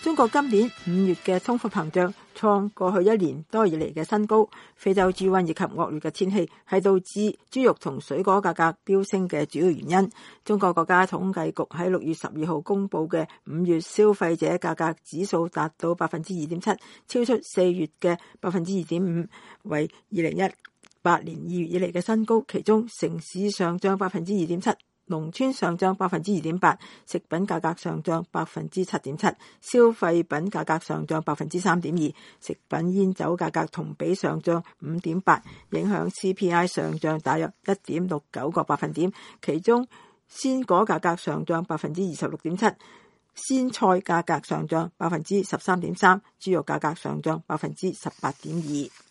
中國今年5月嘅通貨膨脹創過去1年多以嚟嘅新高。非洲豬瘟以及惡劣嘅天氣係導致豬肉同水果價格飆升嘅主要原因。中國國家統計局喺6月12號公布嘅5月消費者價格指數達到 2.7%， 超出4月嘅 2.5%， 為2018年2月以嚟嘅新高。其中城市上漲 2.7%，農村上漲 2.8%， 食品價格上漲 7.7%， 消費品價格上漲 3.2%， 食品煙酒價格同比上漲 5.8%， 影響 CPI 上漲大約 1.69 個百分點。其中鮮果價格上漲 26.7%， 鮮菜價格上漲 13.3%， 豬肉價格上漲 18.2%。